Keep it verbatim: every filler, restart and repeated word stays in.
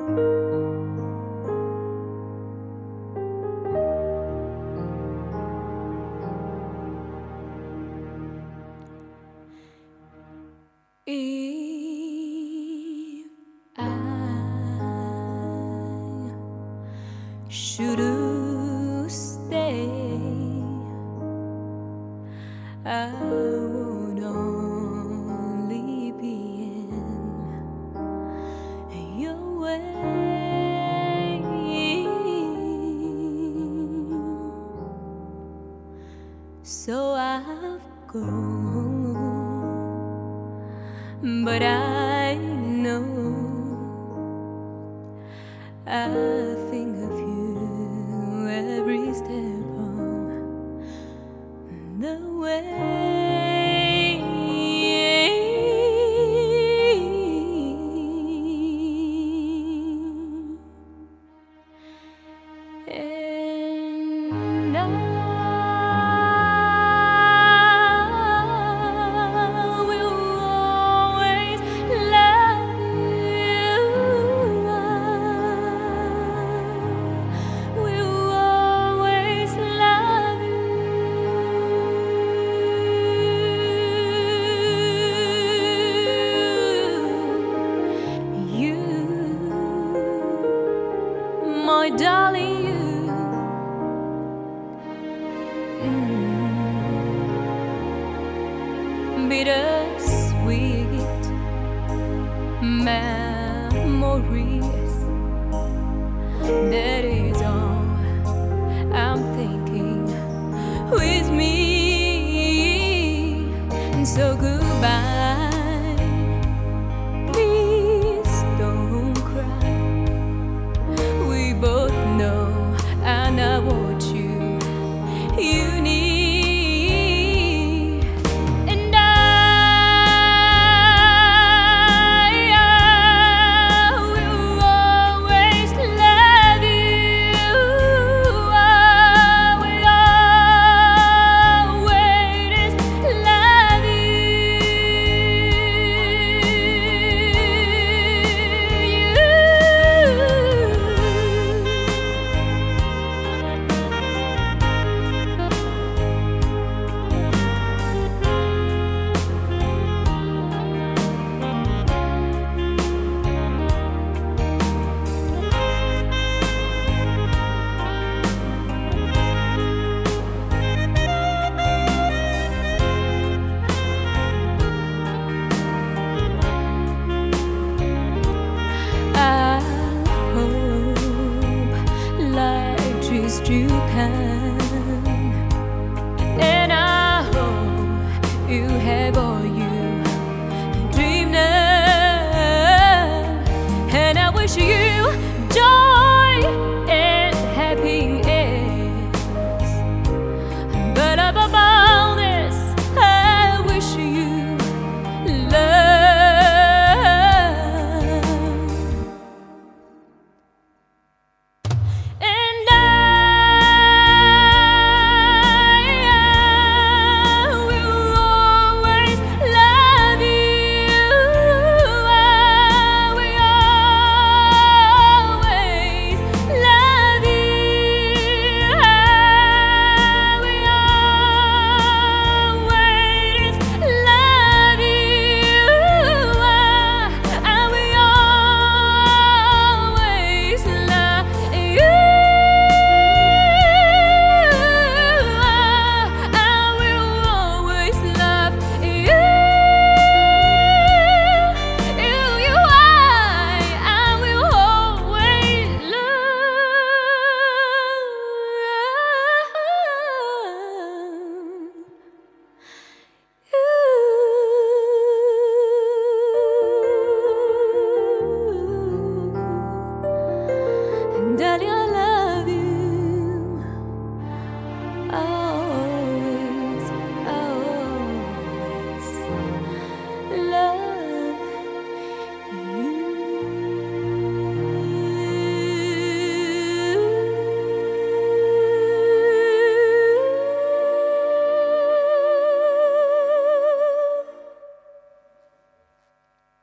If I should stay, I would only be in your way. So I've gone, but I know I think of you every step on the way. And I my darling, you, mm, bittersweet memories. That is all I'm thinking with me. And so goodbye. Please don't cry. We both know I know what you you need, and I, I will always love you. I will always love you. You can, and I hope you have all you dreamed of, and I wish you